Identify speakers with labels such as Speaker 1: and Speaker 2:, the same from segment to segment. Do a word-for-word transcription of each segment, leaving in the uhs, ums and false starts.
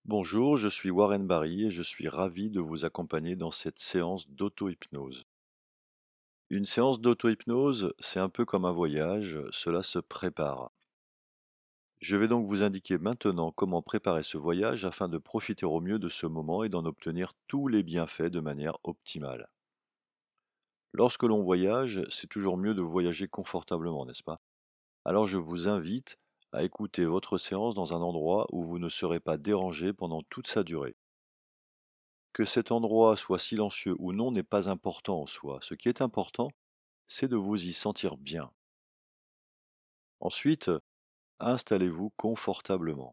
Speaker 1: Bonjour, je suis Warren Barry et je suis ravi de vous accompagner dans cette séance d'auto-hypnose. Une séance d'auto-hypnose, c'est un peu comme un voyage, cela se prépare. Je vais donc vous indiquer maintenant comment préparer ce voyage afin de profiter au mieux de ce moment et d'en obtenir tous les bienfaits de manière optimale. Lorsque l'on voyage, c'est toujours mieux de voyager confortablement, n'est-ce pas? Alors je vous invite à écouter votre séance dans un endroit où vous ne serez pas dérangé pendant toute sa durée. Que cet endroit soit silencieux ou non n'est pas important en soi. Ce qui est important, c'est de vous y sentir bien. Ensuite, installez-vous confortablement.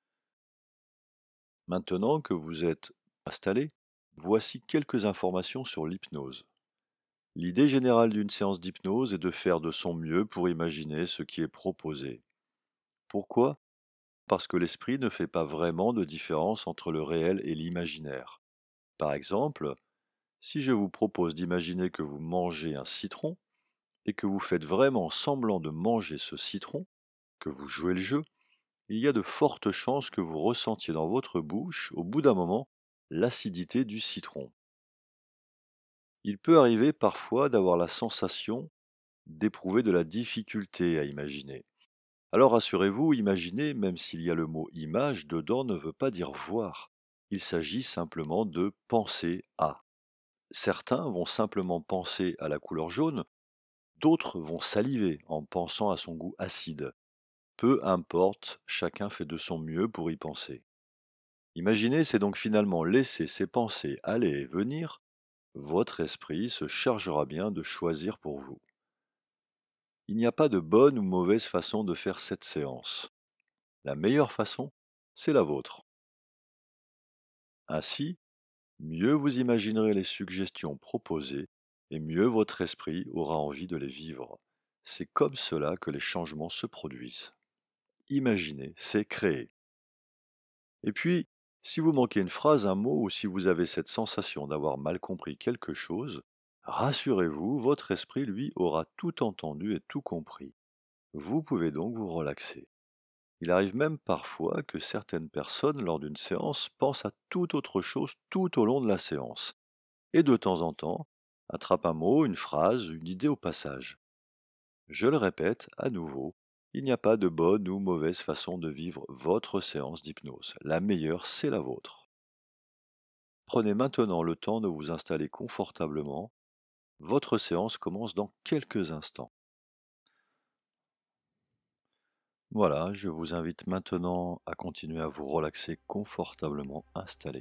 Speaker 1: Maintenant que vous êtes installé, voici quelques informations sur l'hypnose. L'idée générale d'une séance d'hypnose est de faire de son mieux pour imaginer ce qui est proposé. Pourquoi? Parce que l'esprit ne fait pas vraiment de différence entre le réel et l'imaginaire. Par exemple, si je vous propose d'imaginer que vous mangez un citron, et que vous faites vraiment semblant de manger ce citron, que vous jouez le jeu, il y a de fortes chances que vous ressentiez dans votre bouche, au bout d'un moment, l'acidité du citron. Il peut arriver parfois d'avoir la sensation d'éprouver de la difficulté à imaginer. Alors rassurez-vous, imaginer, même s'il y a le mot image dedans, ne veut pas dire voir. Il s'agit simplement de penser à. Certains vont simplement penser à la couleur jaune, d'autres vont saliver en pensant à son goût acide. Peu importe, chacun fait de son mieux pour y penser. Imaginer, c'est donc finalement laisser ses pensées aller et venir. Votre esprit se chargera bien de choisir pour vous. Il n'y a pas de bonne ou mauvaise façon de faire cette séance. La meilleure façon, c'est la vôtre. Ainsi, mieux vous imaginerez les suggestions proposées et mieux votre esprit aura envie de les vivre. C'est comme cela que les changements se produisent. Imaginer, c'est créer. Et puis, si vous manquez une phrase, un mot, ou si vous avez cette sensation d'avoir mal compris quelque chose, rassurez-vous, votre esprit, lui, aura tout entendu et tout compris. Vous pouvez donc vous relaxer. Il arrive même parfois que certaines personnes, lors d'une séance, pensent à toute autre chose tout au long de la séance. Et de temps en temps, attrapent un mot, une phrase, une idée au passage. Je le répète à nouveau, il n'y a pas de bonne ou mauvaise façon de vivre votre séance d'hypnose. La meilleure, c'est la vôtre. Prenez maintenant le temps de vous installer confortablement. Votre séance commence dans quelques instants. Voilà, je vous invite maintenant à continuer à vous relaxer confortablement installé.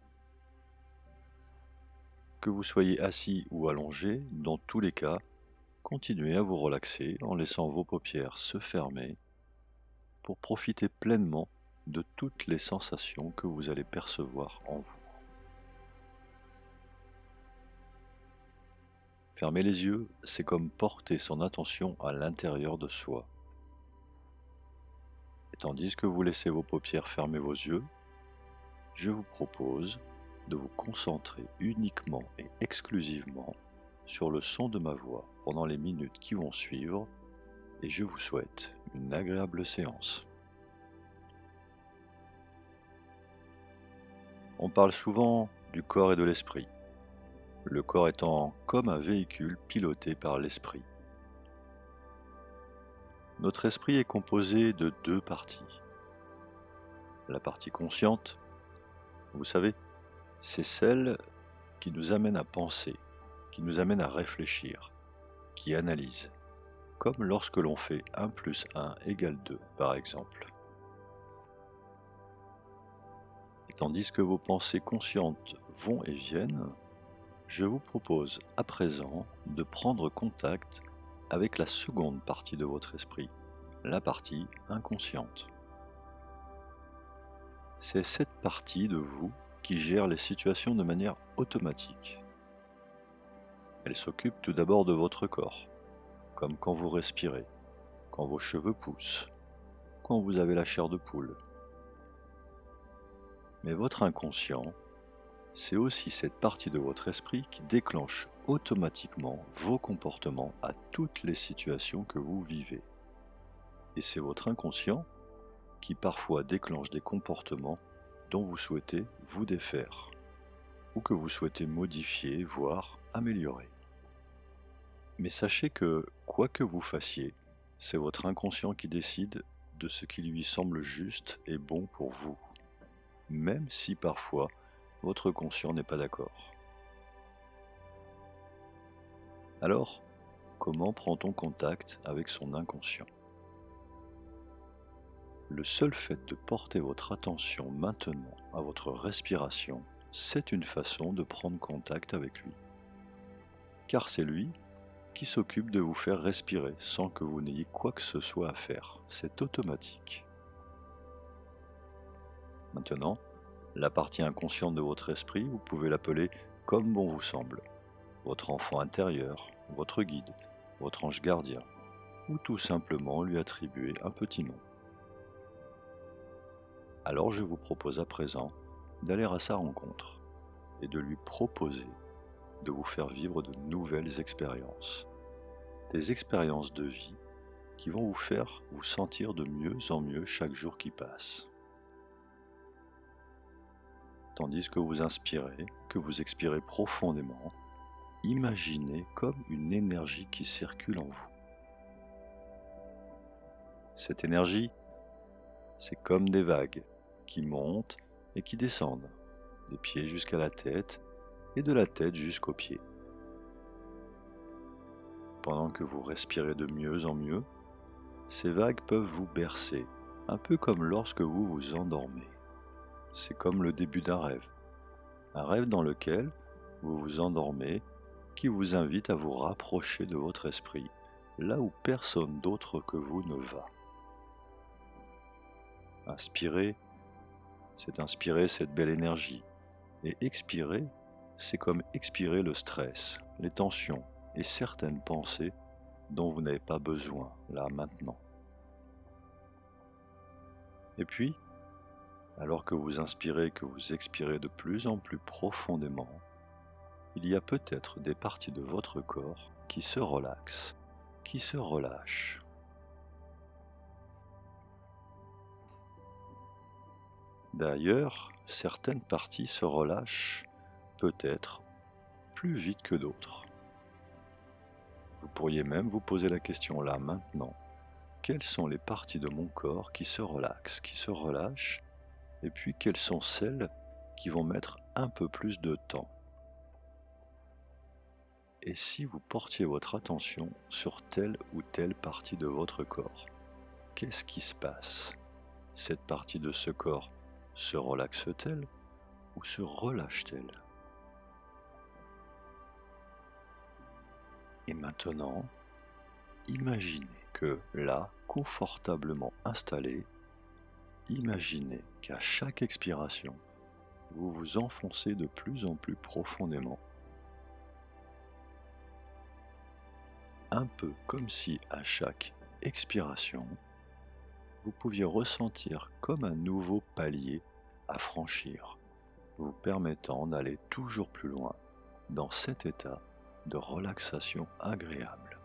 Speaker 1: Que vous soyez assis ou allongé, dans tous les cas, continuez à vous relaxer en laissant vos paupières se fermer pour profiter pleinement de toutes les sensations que vous allez percevoir en vous. Fermer les yeux, c'est comme porter son attention à l'intérieur de soi. Et tandis que vous laissez vos paupières fermer vos yeux, je vous propose de vous concentrer uniquement et exclusivement sur le son de ma voix pendant les minutes qui vont suivre et je vous souhaite une agréable séance. On parle souvent du corps et de l'esprit, le corps étant comme un véhicule piloté par l'esprit. Notre esprit est composé de deux parties. La partie consciente, vous savez, c'est celle qui nous amène à penser, qui nous amène à réfléchir, qui analyse, comme lorsque l'on fait un plus un égale deux, par exemple. Et tandis que vos pensées conscientes vont et viennent, je vous propose à présent de prendre contact avec la seconde partie de votre esprit, la partie inconsciente. C'est cette partie de vous qui gère les situations de manière automatique. Elle s'occupe tout d'abord de votre corps, comme quand vous respirez, quand vos cheveux poussent, quand vous avez la chair de poule. Mais votre inconscient, c'est aussi cette partie de votre esprit qui déclenche automatiquement vos comportements à toutes les situations que vous vivez. Et c'est votre inconscient qui parfois déclenche des comportements dont vous souhaitez vous défaire ou que vous souhaitez modifier, voire améliorer. Mais sachez que, quoi que vous fassiez, c'est votre inconscient qui décide de ce qui lui semble juste et bon pour vous, même si parfois votre conscient n'est pas d'accord. Alors, comment prend-on contact avec son inconscient? Le seul fait de porter votre attention maintenant à votre respiration, c'est une façon de prendre contact avec lui. Car c'est lui qui s'occupe de vous faire respirer sans que vous n'ayez quoi que ce soit à faire. C'est automatique. Maintenant, la partie inconsciente de votre esprit, vous pouvez l'appeler comme bon vous semble. Votre enfant intérieur, votre guide, votre ange gardien, ou tout simplement lui attribuer un petit nom. Alors je vous propose à présent d'aller à sa rencontre et de lui proposer de vous faire vivre de nouvelles expériences. Des expériences de vie qui vont vous faire vous sentir de mieux en mieux chaque jour qui passe. Tandis que vous inspirez, que vous expirez profondément, imaginez comme une énergie qui circule en vous. Cette énergie, c'est comme des vagues qui montent et qui descendent, des pieds jusqu'à la tête et de la tête jusqu'aux pieds. Pendant que vous respirez de mieux en mieux, ces vagues peuvent vous bercer, un peu comme lorsque vous vous endormez. C'est comme le début d'un rêve, un rêve dans lequel vous vous endormez, qui vous invite à vous rapprocher de votre esprit, là où personne d'autre que vous ne va. Inspirer, c'est inspirer cette belle énergie, et expirer, c'est comme expirer le stress, les tensions et certaines pensées dont vous n'avez pas besoin, là, maintenant. Et puis, alors que vous inspirez, que vous expirez de plus en plus profondément, il y a peut-être des parties de votre corps qui se relaxent, qui se relâchent. D'ailleurs, certaines parties se relâchent peut-être plus vite que d'autres. Vous pourriez même vous poser la question là, maintenant. Quelles sont les parties de mon corps qui se relaxent, qui se relâchent, et puis quelles sont celles qui vont mettre un peu plus de temps? Et si vous portiez votre attention sur telle ou telle partie de votre corps, qu'est-ce qui se passe? Cette partie de ce corps se relaxe-t-elle ou se relâche-t-elle? Et maintenant, imaginez que là, confortablement installé, imaginez qu'à chaque expiration, vous vous enfoncez de plus en plus profondément. Un peu comme si à chaque expiration, vous pouviez ressentir comme un nouveau palier à franchir, vous permettant d'aller toujours plus loin dans cet état de relaxation agréable.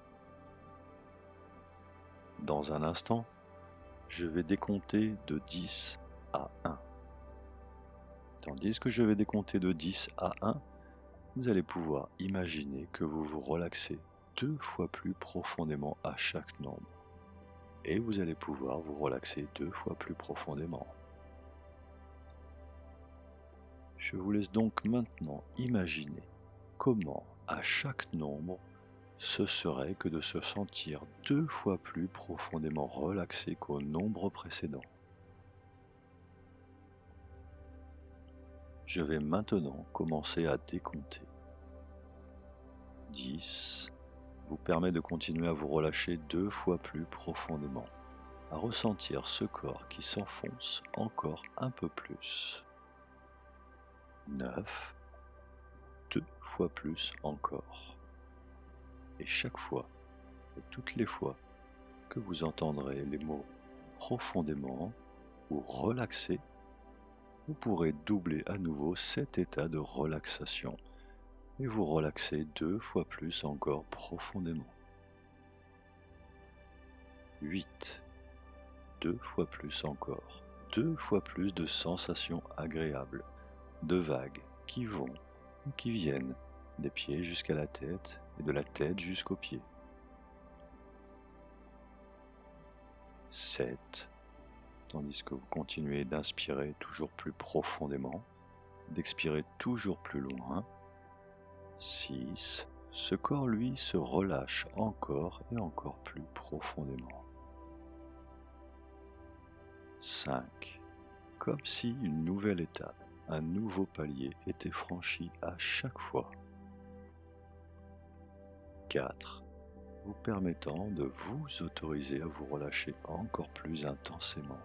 Speaker 1: Dans un instant, je vais décompter de dix à un. Tandis que je vais décompter de dix à un, vous allez pouvoir imaginer que vous vous relaxez deux fois plus profondément à chaque nombre. Et vous allez pouvoir vous relaxer deux fois plus profondément. Je vous laisse donc maintenant imaginer comment, à chaque nombre, ce serait que de se sentir deux fois plus profondément relaxé qu'au nombre précédent. Je vais maintenant commencer à décompter. dix vous permet de continuer à vous relâcher deux fois plus profondément, à ressentir ce corps qui s'enfonce encore un peu plus. neuf deux fois plus encore. Et chaque fois, et toutes les fois que vous entendrez les mots profondément ou relaxer, vous pourrez doubler à nouveau cet état de relaxation et vous relaxer deux fois plus encore profondément. huit deux fois plus encore, deux fois plus de sensations agréables, de vagues qui vont et qui viennent des pieds jusqu'à la tête et de la tête jusqu'aux pieds. sept. Tandis que vous continuez d'inspirer toujours plus profondément, d'expirer toujours plus loin. six. Ce corps, lui, se relâche encore et encore plus profondément. cinq. Comme si une nouvelle étape, un nouveau palier était franchi à chaque fois. quatre. Vous permettant de vous autoriser à vous relâcher encore plus intensément.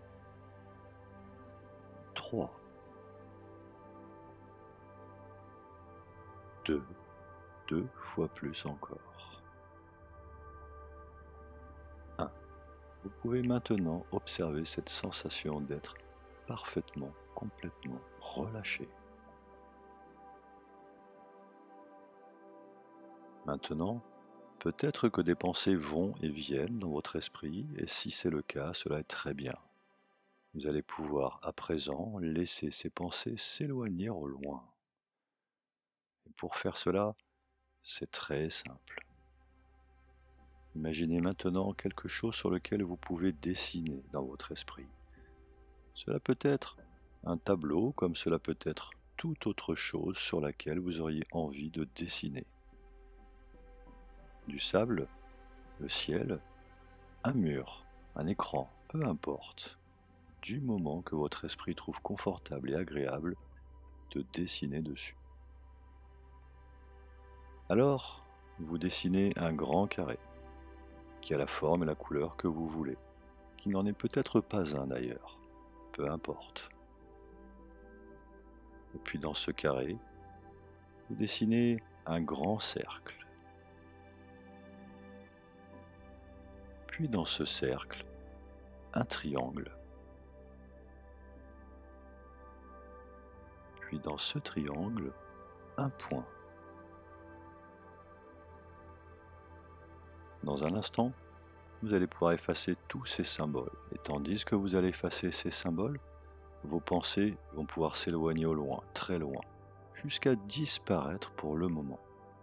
Speaker 1: trois. deux. Deux fois plus encore. un. Vous pouvez maintenant observer cette sensation d'être parfaitement, complètement relâché. Maintenant, peut-être que des pensées vont et viennent dans votre esprit, et si c'est le cas, cela est très bien. Vous allez pouvoir à présent laisser ces pensées s'éloigner au loin. Et pour faire cela, c'est très simple. Imaginez maintenant quelque chose sur lequel vous pouvez dessiner dans votre esprit. Cela peut être un tableau, comme cela peut être toute autre chose sur laquelle vous auriez envie de dessiner. Du sable, le ciel, un mur, un écran, peu importe. Du moment que votre esprit trouve confortable et agréable de dessiner dessus. Alors, vous dessinez un grand carré, qui a la forme et la couleur que vous voulez, qui n'en est peut-être pas un d'ailleurs, peu importe. Et puis dans ce carré, vous dessinez un grand cercle. Puis dans ce cercle, un triangle. Puis dans ce triangle, un point. Dans un instant, vous allez pouvoir effacer tous ces symboles. Et tandis que vous allez effacer ces symboles, vos pensées vont pouvoir s'éloigner au loin, très loin, jusqu'à disparaître pour le moment.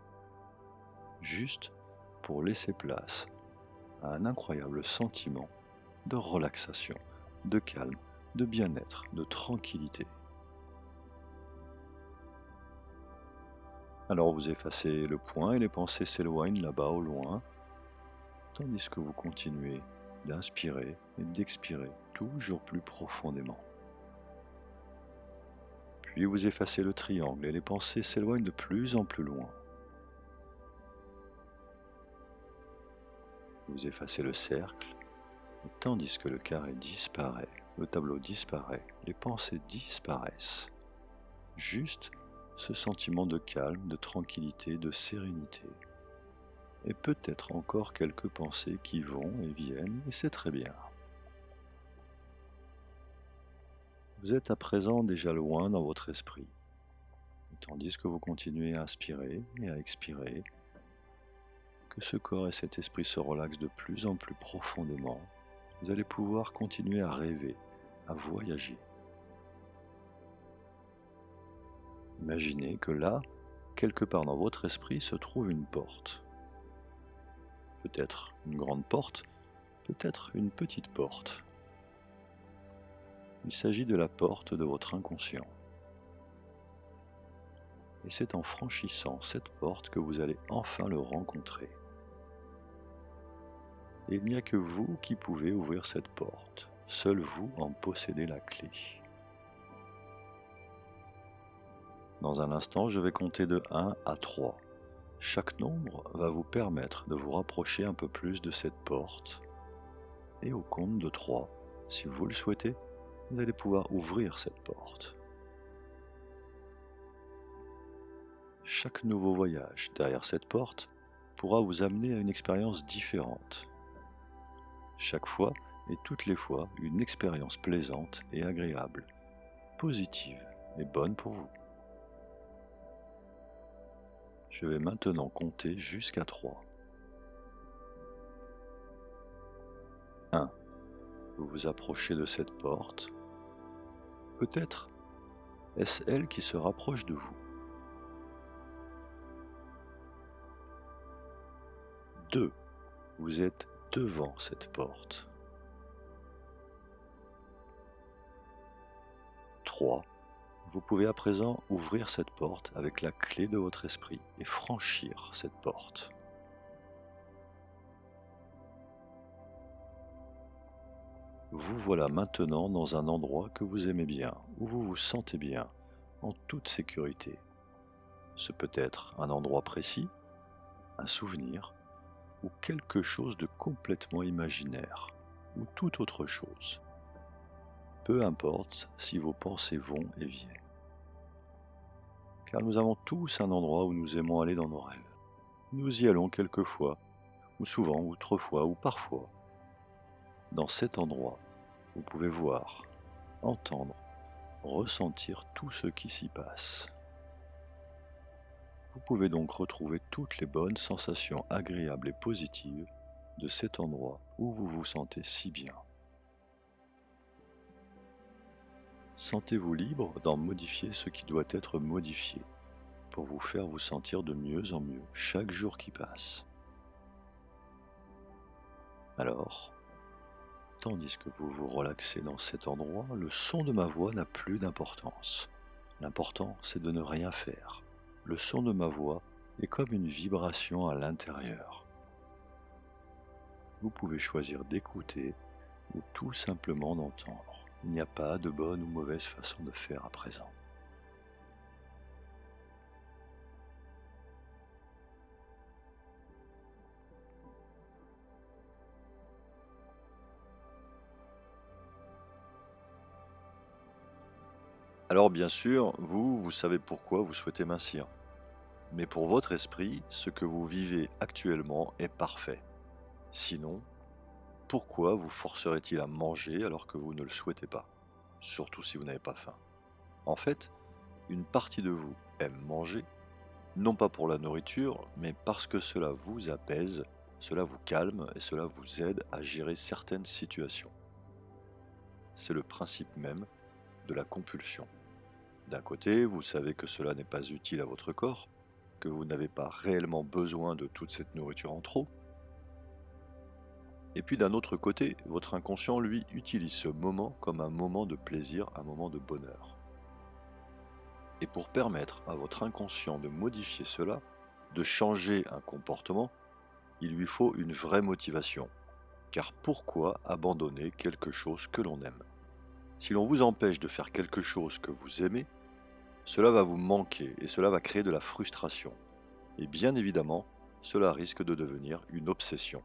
Speaker 1: Juste pour laisser place à un incroyable sentiment de relaxation, de calme, de bien-être, de tranquillité. Alors vous effacez le point et les pensées s'éloignent là-bas au loin, tandis que vous continuez d'inspirer et d'expirer toujours plus profondément. Puis vous effacez le triangle et les pensées s'éloignent de plus en plus loin. Vous effacez le cercle, et tandis que le carré disparaît, le tableau disparaît, les pensées disparaissent. Juste ce sentiment de calme, de tranquillité, de sérénité. Et peut-être encore quelques pensées qui vont et viennent, et c'est très bien. Vous êtes à présent déjà loin dans votre esprit. Et tandis que vous continuez à inspirer et à expirer, que ce corps et cet esprit se relaxent de plus en plus profondément, vous allez pouvoir continuer à rêver, à voyager. Imaginez que là, quelque part dans votre esprit se trouve une porte. Peut-être une grande porte, peut-être une petite porte. Il s'agit de la porte de votre inconscient. Et c'est en franchissant cette porte que vous allez enfin le rencontrer. Et il n'y a que vous qui pouvez ouvrir cette porte. Seul vous en possédez la clé. Dans un instant, je vais compter de un à trois. Chaque nombre va vous permettre de vous rapprocher un peu plus de cette porte. Et au compte de trois, si vous le souhaitez, vous allez pouvoir ouvrir cette porte. Chaque nouveau voyage derrière cette porte pourra vous amener à une expérience différente. Chaque fois et toutes les fois, une expérience plaisante et agréable, positive et bonne pour vous. Je vais maintenant compter jusqu'à trois. un. Vous vous approchez de cette porte Peut-être est-ce elle qui se rapproche de vous. deux. Vous êtes devant cette porte. trois. Vous pouvez à présent ouvrir cette porte avec la clé de votre esprit et franchir cette porte. Vous voilà maintenant dans un endroit que vous aimez bien, où vous vous sentez bien, en toute sécurité. Ce peut être un endroit précis, un souvenir, ou quelque chose de complètement imaginaire, ou toute autre chose. Peu importe si vos pensées vont et viennent. Car nous avons tous un endroit où nous aimons aller dans nos rêves. Nous y allons quelquefois, ou souvent, ou trop fois, ou parfois. Dans cet endroit, vous pouvez voir, entendre, ressentir tout ce qui s'y passe. Vous pouvez donc retrouver toutes les bonnes sensations agréables et positives de cet endroit où vous vous sentez si bien. Sentez-vous libre d'en modifier ce qui doit être modifié pour vous faire vous sentir de mieux en mieux chaque jour qui passe. Alors, tandis que vous vous relaxez dans cet endroit, le son de ma voix n'a plus d'importance. L'important, c'est de ne rien faire. Le son de ma voix est comme une vibration à l'intérieur. Vous pouvez choisir d'écouter ou tout simplement d'entendre. Il n'y a pas de bonne ou mauvaise façon de faire à présent. Alors bien sûr, vous, vous savez pourquoi vous souhaitez mincir. Mais pour votre esprit, ce que vous vivez actuellement est parfait. Sinon, pourquoi vous forcerait-il à manger alors que vous ne le souhaitez pas? Surtout si vous n'avez pas faim. En fait, une partie de vous aime manger, non pas pour la nourriture, mais parce que cela vous apaise, cela vous calme et cela vous aide à gérer certaines situations. C'est le principe même de la compulsion. D'un côté, vous savez que cela n'est pas utile à votre corps, que vous n'avez pas réellement besoin de toute cette nourriture en trop. Et puis d'un autre côté, votre inconscient, lui, utilise ce moment comme un moment de plaisir, un moment de bonheur. Et pour permettre à votre inconscient de modifier cela, de changer un comportement, il lui faut une vraie motivation. Car pourquoi abandonner quelque chose que l'on aime? Si l'on vous empêche de faire quelque chose que vous aimez, cela va vous manquer et cela va créer de la frustration. Et bien évidemment, cela risque de devenir une obsession.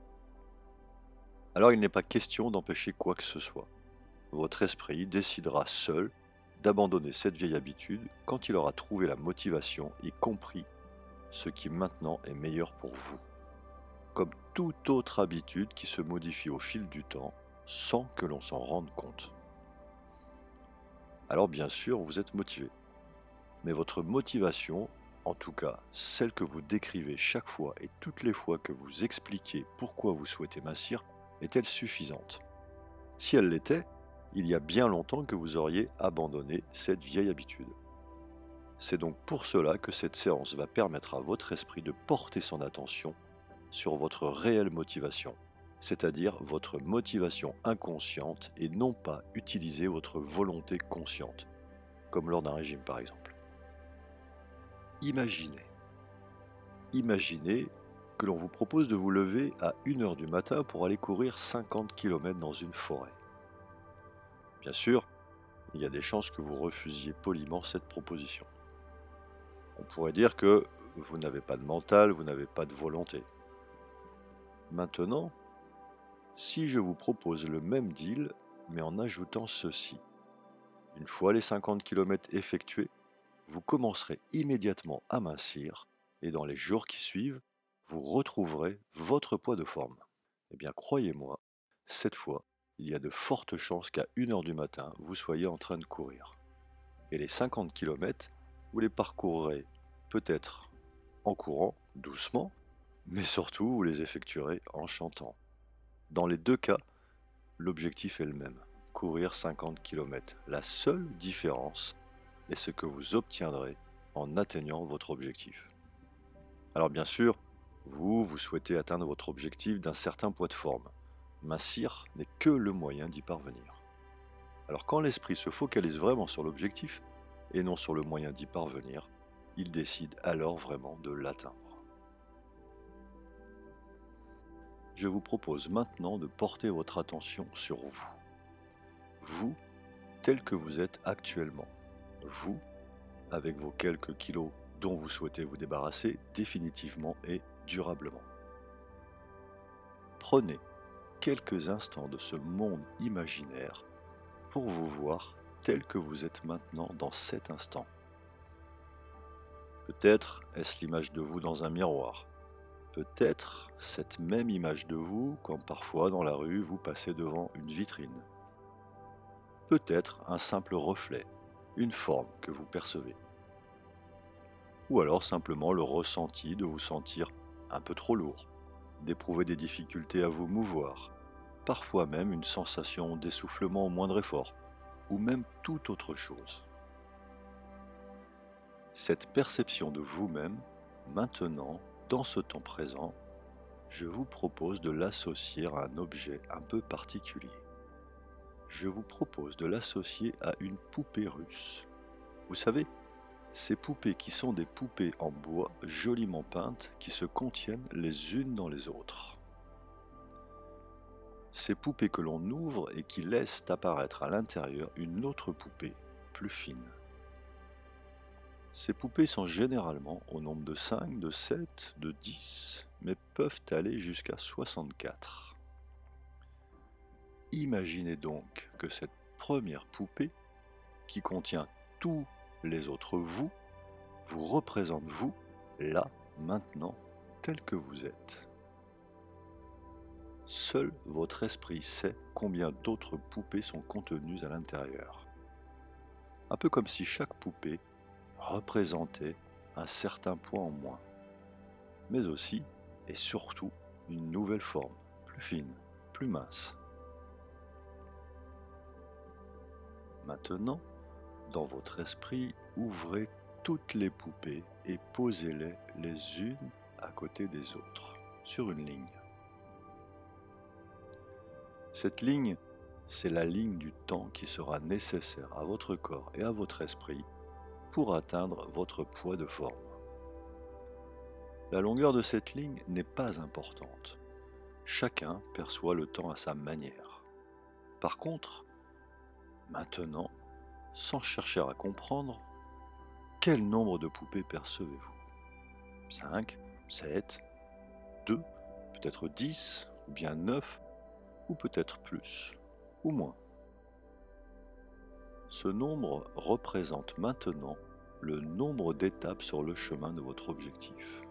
Speaker 1: Alors il n'est pas question d'empêcher quoi que ce soit. Votre esprit décidera seul d'abandonner cette vieille habitude quand il aura trouvé la motivation et compris ce qui maintenant est meilleur pour vous. Comme toute autre habitude qui se modifie au fil du temps sans que l'on s'en rende compte. Alors bien sûr, vous êtes motivé. Mais votre motivation, en tout cas celle que vous décrivez chaque fois et toutes les fois que vous expliquez pourquoi vous souhaitez mincir, est-elle suffisante? Si elle l'était, il y a bien longtemps que vous auriez abandonné cette vieille habitude. C'est donc pour cela que cette séance va permettre à votre esprit de porter son attention sur votre réelle motivation, c'est-à-dire votre motivation inconsciente et non pas utiliser votre volonté consciente, comme lors d'un régime par exemple. Imaginez, imaginez que l'on vous propose de vous lever à une heure du matin pour aller courir cinquante kilomètres dans une forêt. Bien sûr, il y a des chances que vous refusiez poliment cette proposition. On pourrait dire que vous n'avez pas de mental, vous n'avez pas de volonté. Maintenant, si je vous propose le même deal, mais en ajoutant ceci. Une fois les cinquante kilomètres effectués, vous commencerez immédiatement à mincir et dans les jours qui suivent, vous retrouverez votre poids de forme. Eh bien, croyez-moi, cette fois, il y a de fortes chances qu'à une heure du matin, vous soyez en train de courir. Et les cinquante kilomètres, vous les parcourrez peut-être en courant doucement, mais surtout vous les effectuerez en chantant. Dans les deux cas, l'objectif est le même, parcourir cinquante kilomètres. La seule différence est ce que vous obtiendrez en atteignant votre objectif. Alors bien sûr, vous, vous souhaitez atteindre votre objectif d'un certain poids de forme. Mincir n'est que le moyen d'y parvenir. Alors quand l'esprit se focalise vraiment sur l'objectif et non sur le moyen d'y parvenir, il décide alors vraiment de l'atteindre. Je vous propose maintenant de porter votre attention sur vous. Vous, tel que vous êtes actuellement. Vous, avec vos quelques kilos dont vous souhaitez vous débarrasser définitivement et durablement. Prenez quelques instants de ce monde imaginaire pour vous voir tel que vous êtes maintenant dans cet instant. Peut-être est-ce l'image de vous dans un miroir. Peut-être cette même image de vous quand parfois dans la rue vous passez devant une vitrine. Peut-être un simple reflet, une forme que vous percevez. Ou alors simplement le ressenti de vous sentir un peu trop lourd, d'éprouver des difficultés à vous mouvoir, parfois même une sensation d'essoufflement au moindre effort, ou même toute autre chose. Cette perception de vous-même, maintenant, dans ce temps présent, je vous propose de l'associer à un objet un peu particulier. Je vous propose de l'associer à une poupée russe. Vous savez, ces poupées qui sont des poupées en bois joliment peintes qui se contiennent les unes dans les autres. Ces poupées que l'on ouvre et qui laissent apparaître à l'intérieur une autre poupée, plus fine. Ces poupées sont généralement au nombre de cinq, de sept, de dix, mais peuvent aller jusqu'à soixante-quatre. Imaginez donc que cette première poupée, qui contient tous les autres vous, vous représente vous, là, maintenant, tel que vous êtes. Seul votre esprit sait combien d'autres poupées sont contenues à l'intérieur. Un peu comme si chaque poupée représentait un certain poids en moins, mais aussi et surtout une nouvelle forme, plus fine, plus mince. Maintenant, dans votre esprit, ouvrez toutes les poupées et posez-les les unes à côté des autres, sur une ligne. Cette ligne, c'est la ligne du temps qui sera nécessaire à votre corps et à votre esprit pour atteindre votre poids de forme. La longueur de cette ligne n'est pas importante. Chacun perçoit le temps à sa manière. Par contre, maintenant, sans chercher à comprendre, quel nombre de poupées percevez-vous? cinq, sept, deux, peut-être dix, ou bien neuf, ou peut-être plus, ou moins. Ce nombre représente maintenant le nombre d'étapes sur le chemin de votre objectif.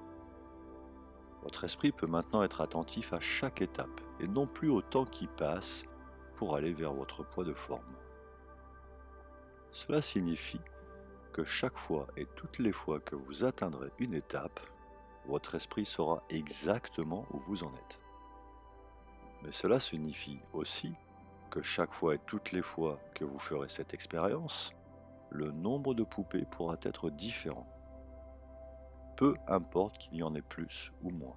Speaker 1: Votre esprit peut maintenant être attentif à chaque étape et non plus au temps qui passe pour aller vers votre poids de forme. Cela signifie que chaque fois et toutes les fois que vous atteindrez une étape, votre esprit saura exactement où vous en êtes. Mais cela signifie aussi que chaque fois et toutes les fois que vous ferez cette expérience, le nombre de poupées pourra être différent. Peu importe qu'il y en ait plus ou moins.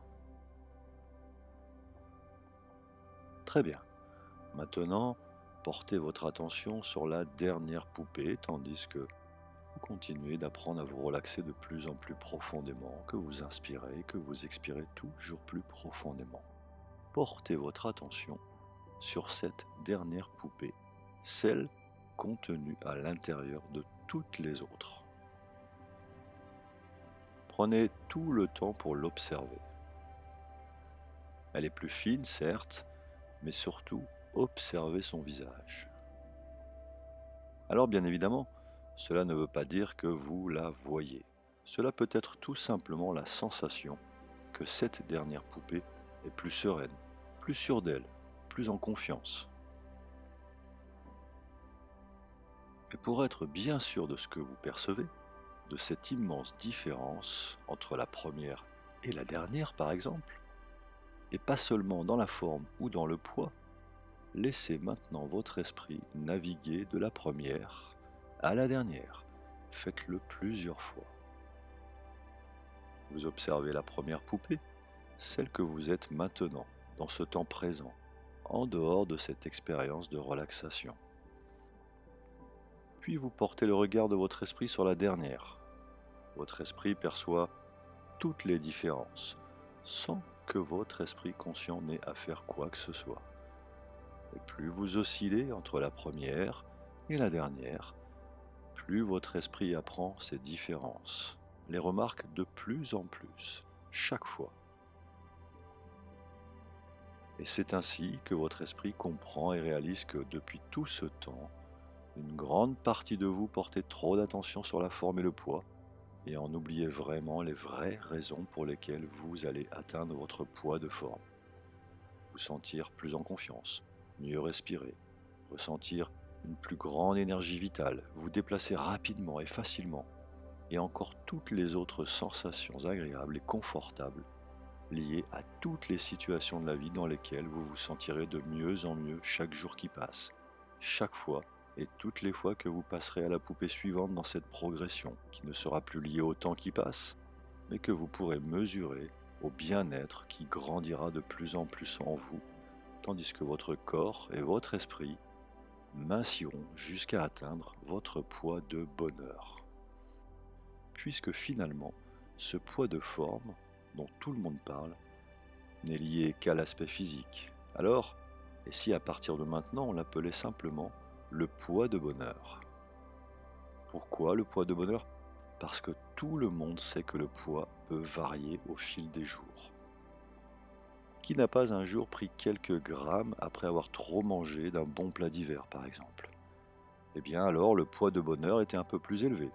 Speaker 1: Très bien. Maintenant, portez votre attention sur la dernière poupée, tandis que vous continuez d'apprendre à vous relaxer de plus en plus profondément, que vous inspirez, que vous expirez toujours plus profondément. Portez votre attention sur cette dernière poupée, celle contenue à l'intérieur de toutes les autres. Prenez tout le temps pour l'observer. Elle est plus fine, certes, mais surtout, observez son visage. Alors bien évidemment, cela ne veut pas dire que vous la voyez. Cela peut être tout simplement la sensation que cette dernière poupée est plus sereine, plus sûre d'elle, plus en confiance. Et pour être bien sûr de ce que vous percevez, de cette immense différence entre la première et la dernière par exemple, et pas seulement dans la forme ou dans le poids, Laissez maintenant votre esprit naviguer de la première à la dernière. Faites-le plusieurs fois. Vous observez la première poupée, celle que vous êtes maintenant, dans ce temps présent, en dehors de cette expérience de relaxation. Puis vous portez le regard de votre esprit sur la dernière. Votre esprit perçoit toutes les différences, sans que votre esprit conscient n'ait à faire quoi que ce soit. Et plus vous oscillez entre la première et la dernière, plus votre esprit apprend ces différences, les remarque de plus en plus, chaque fois. Et c'est ainsi que votre esprit comprend et réalise que depuis tout ce temps, une grande partie de vous portait trop d'attention sur la forme et le poids, et en oubliait vraiment les vraies raisons pour lesquelles vous allez atteindre votre poids de forme. Vous sentir plus en confiance, mieux respirer, ressentir une plus grande énergie vitale, vous déplacer rapidement et facilement, et encore toutes les autres sensations agréables et confortables liées à toutes les situations de la vie dans lesquelles vous vous sentirez de mieux en mieux chaque jour qui passe, chaque fois et toutes les fois que vous passerez à la poupée suivante dans cette progression, qui ne sera plus liée au temps qui passe, mais que vous pourrez mesurer au bien-être qui grandira de plus en plus en vous, tandis que votre corps et votre esprit minciront jusqu'à atteindre votre poids de bonheur. Puisque finalement, ce poids de forme dont tout le monde parle n'est lié qu'à l'aspect physique. Alors, et si à partir de maintenant on l'appelait simplement le poids de bonheur? Pourquoi le poids de bonheur? Parce que tout le monde sait que le poids peut varier au fil des jours. Qui n'a pas un jour pris quelques grammes après avoir trop mangé d'un bon plat d'hiver, par exemple? Eh bien alors le poids de bonheur était un peu plus élevé.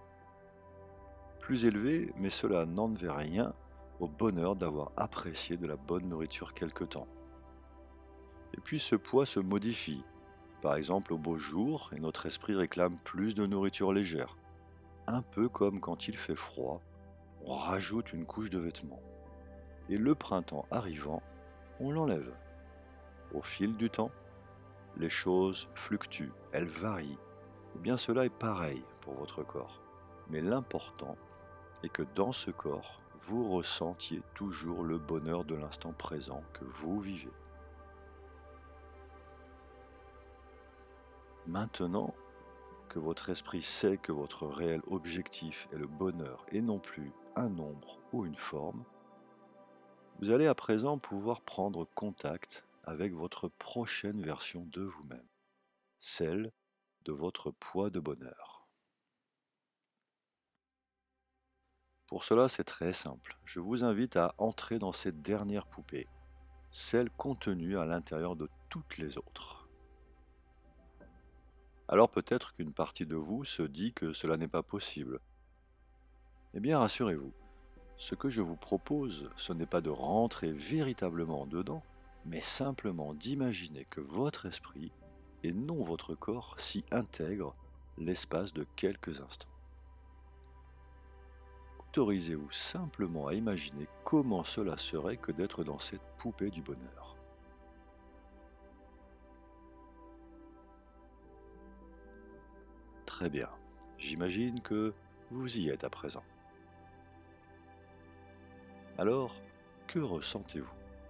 Speaker 1: Plus élevé, mais cela n'enlevait rien au bonheur d'avoir apprécié de la bonne nourriture quelque temps. Et puis ce poids se modifie. Par exemple au beau jour, et notre esprit réclame plus de nourriture légère. Un peu comme quand il fait froid, on rajoute une couche de vêtements. Et le printemps arrivant, on l'enlève. Au fil du temps, les choses fluctuent, elles varient. Et bien cela est pareil pour votre corps. Mais l'important est que dans ce corps, vous ressentiez toujours le bonheur de l'instant présent que vous vivez. Maintenant que votre esprit sait que votre réel objectif est le bonheur et non plus un nombre ou une forme, vous allez à présent pouvoir prendre contact avec votre prochaine version de vous-même, celle de votre poids de bonheur. Pour cela, c'est très simple. Je vous invite à entrer dans cette dernière poupée, celle contenue à l'intérieur de toutes les autres. Alors peut-être qu'une partie de vous se dit que cela n'est pas possible. Eh bien, rassurez-vous, ce que je vous propose, ce n'est pas de rentrer véritablement dedans, mais simplement d'imaginer que votre esprit, et non votre corps, s'y intègre l'espace de quelques instants. Autorisez-vous simplement à imaginer comment cela serait que d'être dans cette poupée du bonheur. Très bien, j'imagine que vous y êtes à présent. Alors, que ressentez-vous?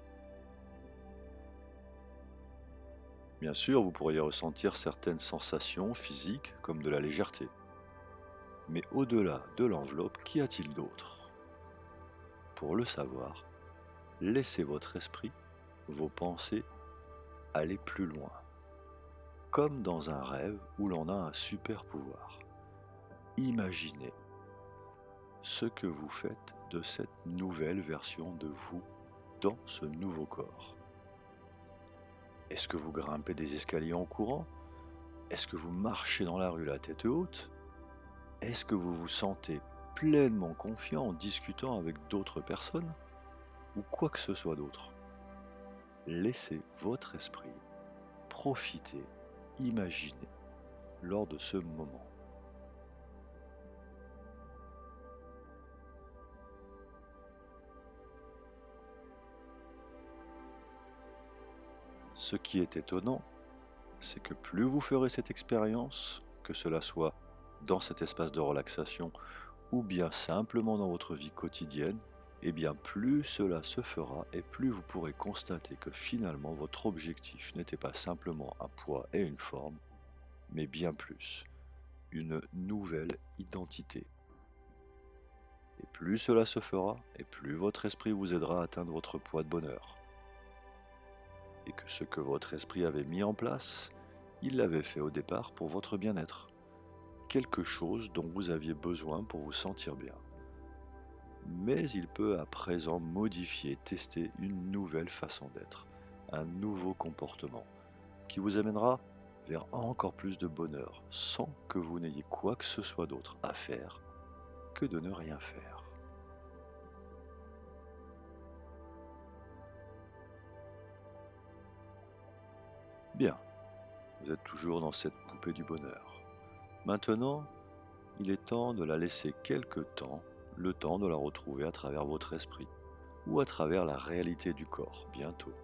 Speaker 1: Bien sûr, vous pourriez ressentir certaines sensations physiques comme de la légèreté. Mais au-delà de l'enveloppe, qu'y a-t-il d'autre? Pour le savoir, laissez votre esprit, vos pensées, aller plus loin. Comme dans un rêve où l'on a un super pouvoir. Imaginez ce que vous faites de cette nouvelle version de vous dans ce nouveau corps. Est-ce que vous grimpez des escaliers en courant? Est-ce que vous marchez dans la rue la tête haute? Est-ce que vous vous sentez pleinement confiant en discutant avec d'autres personnes? Ou quoi que ce soit d'autre? Laissez votre esprit profiter, imaginer lors de ce moment. Ce qui est étonnant, c'est que plus vous ferez cette expérience, que cela soit dans cet espace de relaxation ou bien simplement dans votre vie quotidienne, et bien plus cela se fera et plus vous pourrez constater que finalement votre objectif n'était pas simplement un poids et une forme, mais bien plus, une nouvelle identité. Et plus cela se fera, et plus votre esprit vous aidera à atteindre votre poids de bonheur. Et que ce que votre esprit avait mis en place, il l'avait fait au départ pour votre bien-être. Quelque chose dont vous aviez besoin pour vous sentir bien. Mais il peut à présent modifier, tester une nouvelle façon d'être, un nouveau comportement, qui vous amènera vers encore plus de bonheur, sans que vous n'ayez quoi que ce soit d'autre à faire que de ne rien faire. Bien, vous êtes toujours dans cette poupée du bonheur. Maintenant, il est temps de la laisser quelque temps, le temps de la retrouver à travers votre esprit, ou à travers la réalité du corps, bientôt.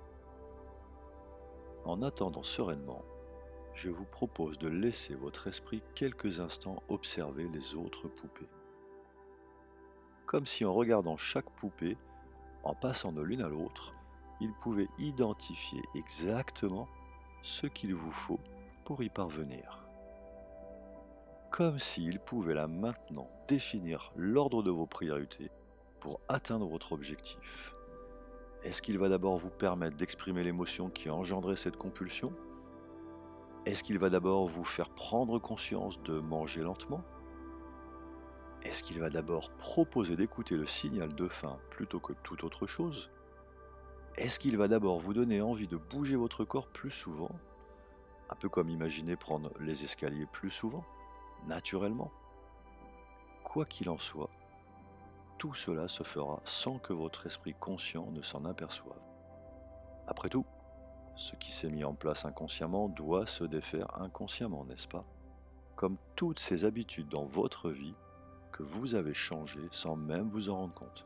Speaker 1: En attendant sereinement, je vous propose de laisser votre esprit quelques instants observer les autres poupées. Comme si en regardant chaque poupée, en passant de l'une à l'autre, il pouvait identifier exactement ce qu'il vous faut pour y parvenir. Comme s'il pouvait là maintenant définir l'ordre de vos priorités pour atteindre votre objectif. Est-ce qu'il va d'abord vous permettre d'exprimer l'émotion qui a engendré cette compulsion? Est-ce qu'il va d'abord vous faire prendre conscience de manger lentement? Est-ce qu'il va d'abord proposer d'écouter le signal de faim plutôt que toute autre chose? Est-ce qu'il va d'abord vous donner envie de bouger votre corps plus souvent? Un peu comme imaginer prendre les escaliers plus souvent, naturellement. Quoi qu'il en soit, tout cela se fera sans que votre esprit conscient ne s'en aperçoive. Après tout, ce qui s'est mis en place inconsciemment doit se défaire inconsciemment, n'est-ce pas? Comme toutes ces habitudes dans votre vie que vous avez changées sans même vous en rendre compte.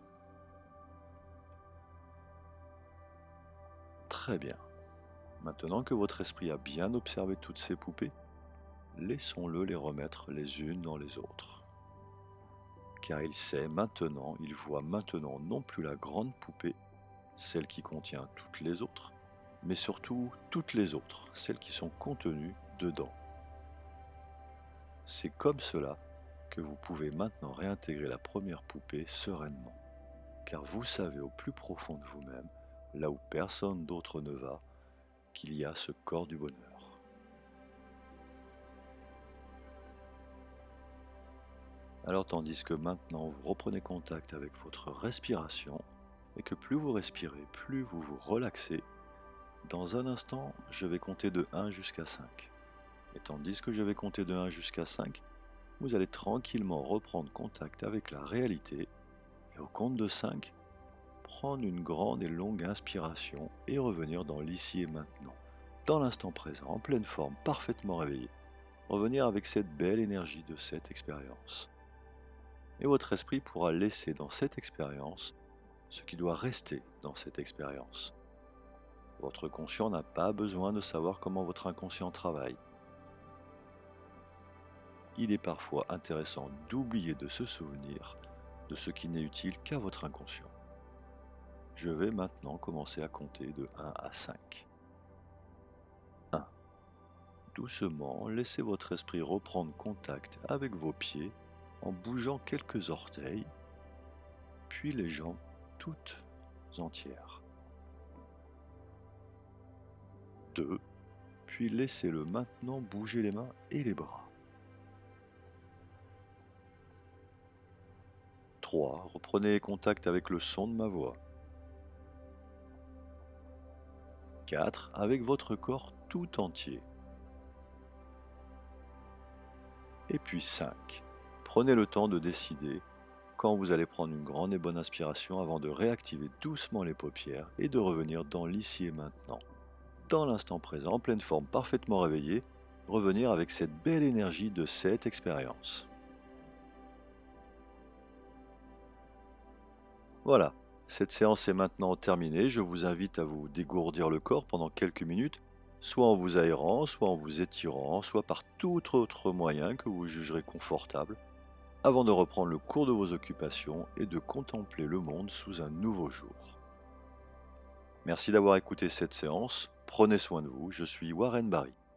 Speaker 1: Très bien. Maintenant que votre esprit a bien observé toutes ces poupées, laissons-le les remettre les unes dans les autres. Car il sait maintenant, il voit maintenant non plus la grande poupée, celle qui contient toutes les autres, mais surtout toutes les autres, celles qui sont contenues dedans. C'est comme cela que vous pouvez maintenant réintégrer la première poupée sereinement, car vous savez au plus profond de vous-même, là où personne d'autre ne va, qu'il y a ce corps du bonheur. Alors tandis que maintenant vous reprenez contact avec votre respiration, et que plus vous respirez, plus vous vous relaxez, dans un instant, je vais compter de un jusqu'à cinq. Et tandis que je vais compter de un jusqu'à cinq, vous allez tranquillement reprendre contact avec la réalité, et au compte de cinq, prendre une grande et longue inspiration et revenir dans l'ici et maintenant, dans l'instant présent, en pleine forme, parfaitement réveillé. Revenir avec cette belle énergie de cette expérience. Et votre esprit pourra laisser dans cette expérience ce qui doit rester dans cette expérience. Votre conscient n'a pas besoin de savoir comment votre inconscient travaille. Il est parfois intéressant d'oublier de se souvenir de ce qui n'est utile qu'à votre inconscient. Je vais maintenant commencer à compter de un à cinq. un. Doucement, laissez votre esprit reprendre contact avec vos pieds en bougeant quelques orteils, puis les jambes toutes entières. deux. Puis laissez-le maintenant bouger les mains et les bras. trois. Reprenez contact avec le son de ma voix. quatre. Avec votre corps tout entier. Et puis cinq. Prenez le temps de décider quand vous allez prendre une grande et bonne inspiration avant de réactiver doucement les paupières et de revenir dans l'ici et maintenant. Dans l'instant présent, en pleine forme, parfaitement réveillé, revenir avec cette belle énergie de cette expérience. Voilà, cette séance est maintenant terminée. Je vous invite à vous dégourdir le corps pendant quelques minutes, soit en vous aérant, soit en vous étirant, soit par tout autre moyen que vous jugerez confortable, avant de reprendre le cours de vos occupations et de contempler le monde sous un nouveau jour. Merci d'avoir écouté cette séance. Prenez soin de vous. Je suis Warren Barry.